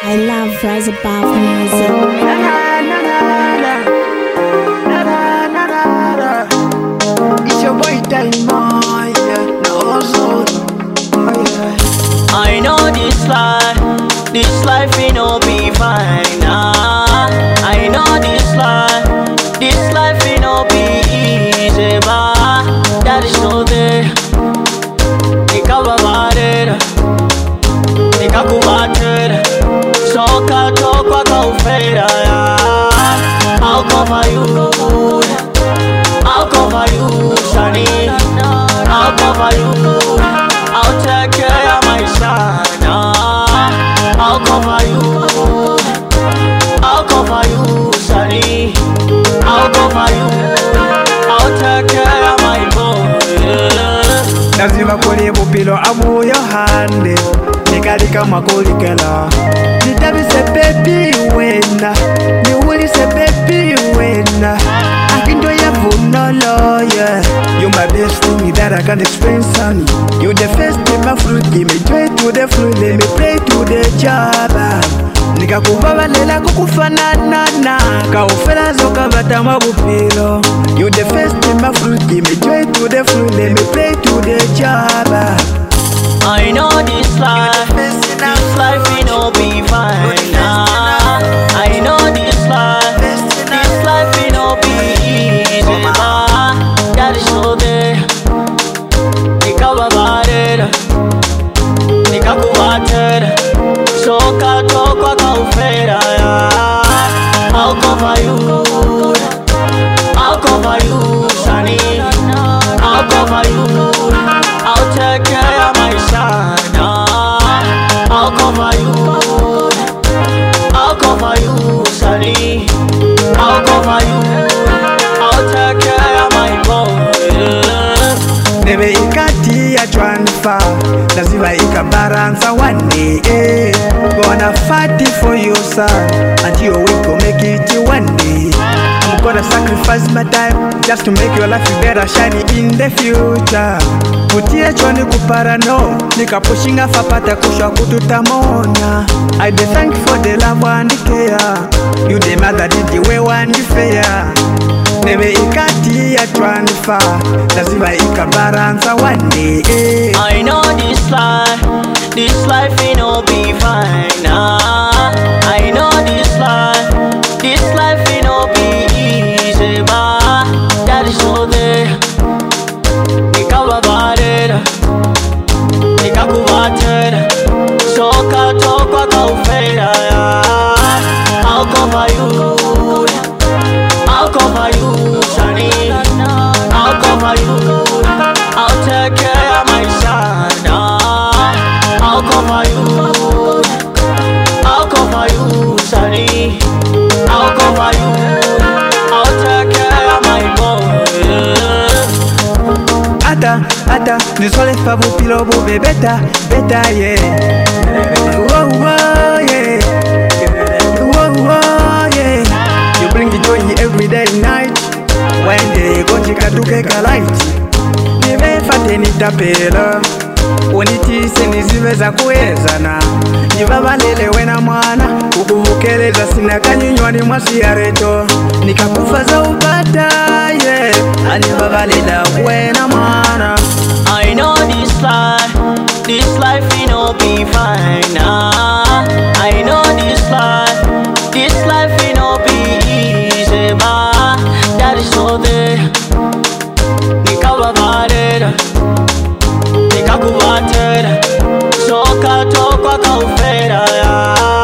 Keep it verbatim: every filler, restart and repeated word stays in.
I love Rise Above music. Na na na na na. Na na na na na. It's your boy Dynamite, yeah. No zone. Oh yeah. I know this life, this life ain't no be fine. Nah. I know this life, this life ain't no be easy, but that is no day. Nikababarira, nikakubatira, soka tokwa kaufera. I'll cover you, I'll cover you, Shani. I'll cover you, I'll take care of my son. I'll cover you, I'll cover you, Shani. I'll cover you, I'll take care of my boy. Lazima kwenye bupilo amu yohande nikalika makulikela nitabise baby wena niwulise baby wena akindo ya vunolo yeah. You my best thing that I can't explain son. You the first in my fruit, give me joy to the fruit, let me pray to the job. Nikakubabalela kukufanana na kaufela zoka bata mabupilo. You the first in my fruit, give me joy to the fruit, let me pray to the job. I know this life, this life ain't no be fine. Nah. I know this life, this life ain't no be easy, but that is no day. Nikababarira, nikakubatira, soka tokwa kaufera. I'll cover you, I'll cover you, Shani. I'll cover you, I'll take care of my son. I'll cover you, I'll cover you, Shani. I'll cover you, I'll take care of my boy. Nebe ikati ya transfer, lazima ikabaransa one day. Eh. Gonna fight it for you son, until we go make it one day. I'm gonna sacrifice my time just to make your life better, shining in the future. Kutie choni kuparano, nika pushinga fapata kushwa kututamona. I dey thank you for the love and the care. You the mother did the way one you fair. Nebe ikati ya transfer, lazima ikabaransa one day. Eh. I know this life, this life ain't no be fine. Nah. I know this life, this life ain't no be easy, but that is no day. Nikababarira, nikakubatira, soka tokwa kaufera. I'll cover you, I'll cover you, Shani. I'll cover you, I'll take care of my son. I'll cover you, I'll cover you, Shani. I'll cover you, I'll take care of my boy. Ata, ata, nisole fabu pilo bube beta, beta yeah. Whoa, whoa, yeah. Whoa, whoa, yeah. You bring the joy every day night. When they go chika duke ka light. Nive fate nitapela. Unitise niziveza kuezana. Nivabalele wena mwana. Ukuvukeleza sina kanyinywani mwasiareto. Nikakufa za ubata, yeah. Anivabalela wena mwana. I know this life, this life ain't no be fine. Nah. I know this life, this life ain't no be easy, but that is no day. Nikababarira, nikakubatira, soka tokwa kaufera.